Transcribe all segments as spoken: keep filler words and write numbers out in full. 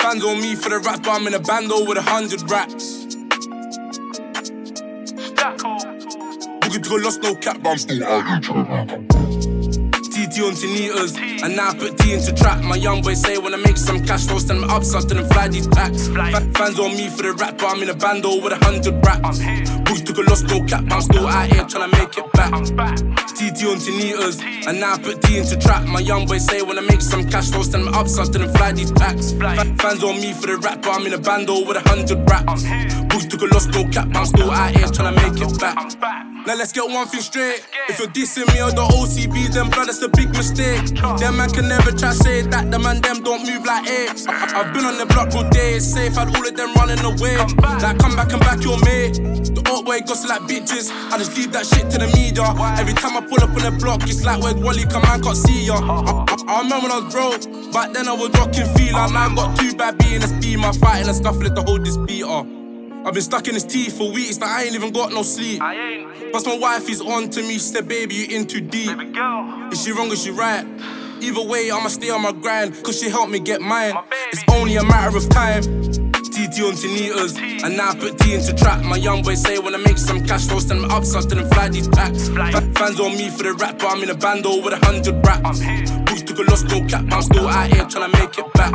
Fans on me for the rap, but I'm in a bando with a hundred raps. Boogie to go lost, no cap, but I'm still T T on Tinitas, and now I put T into trap. My young boy say when I make some cash, so send them up, so I didn't fly these packs. F- fans on me for the rap, but I'm in a bando with a hundred raps. Boogie took a loss, no cap, but I'm still out here tryna make it back. T T on Tinitas, and now I put T into trap. My young boy say when I make some cash, so send them up, so I didn't fly these packs. F- fans on me for the rap, but I'm in a bando with a hundred raps. Boogie took a loss, no cap, but I'm still out here tryna make it back. Now let's get one thing straight. If you're dissing me or the O C Bs, then blood, that's a big mistake. Them man can never try say that. The man them don't move like apes. I- I've been on the block all day, it's safe. Had all of them running away. Like come back and back your mate. The old boy gossip like bitches. I just leave that shit to the media. Every time I pull up on the block, it's like where's Wally? Come man, can't see ya. I, I, I remember when I was broke, back then I was rocking feeler. Now I got too bad being a steamer, fighting and scuffling to hold this beater. I've been stuck in his teeth for weeks, that I ain't even got no sleep. I ain't. Plus my wife is on to me, she said, baby, you in too deep. Baby girl. Is she wrong or she right? Either way, I'ma stay on my grind, cause she helped me get mine. It's only a matter of time. T T on Tinitas, and now I put T into trap. My young boy say when I make some cash, so send them up, so I didn't fly these packs. F- fans on me for the rap, but I'm in a bando with a hundred raps. Boogie took a loss, no cap, but I'm still out here tryna make it back.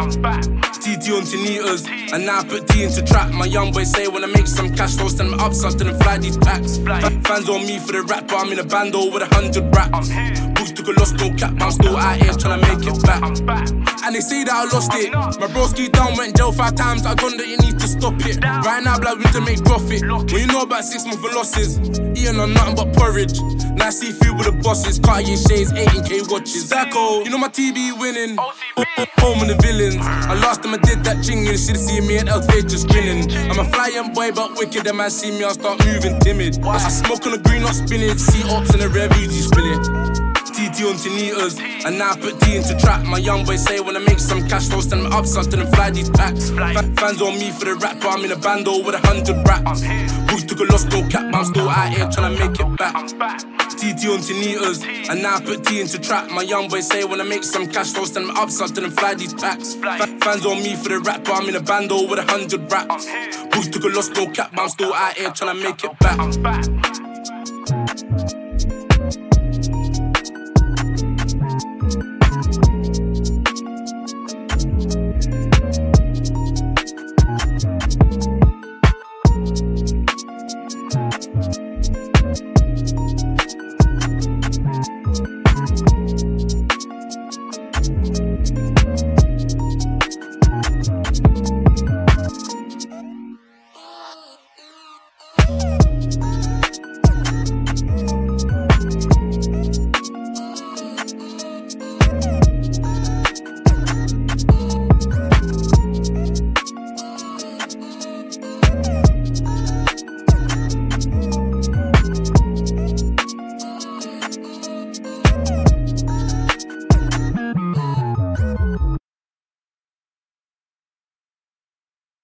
T T on Tinitas, and now I put T into trap. My young boy say when I make some cash, so send them up, so I didn't fly these packs. F- fans on me for the rap, but I'm in a bando with a hundred raps. Boogie took a loss, no cap, but I'm still out here tryna make it back. And they say that I lost it. My broski down, went jail five times. I done that you need to stop it. Right now, blood, we need to make profit. When you know about six months of losses, eating on nothing but porridge. Now I see food with the bosses, Cartier shades, eighteen K watches. Zacko, you know my T V winning. Home of the villains. I lost them, I did that chinging. Should've seen me and El's face just grinning. I'm a flying boy, but wicked. Them man see me, I start moving timid. I smoke on the green, not spinach. See ops in the reviews, you spill it. T T on Tinitas, and now I put T into trap. My young boy say when I make some cash, so send them up, so I didn't fly these packs. F- fans on me for the rap, but I'm in a bando with a hundred raps. Boogie took a loss, no cap, but I'm still out here tryna make it back. T T on Tinitas, and now I put T into trap. My young boy say when I make some cash, so send them up, so I didn't fly these packs. F- fans on me for the rap, but I'm in a bando with a hundred raps. Boogie took a loss, no cap, but I'm still out here tryna make it back.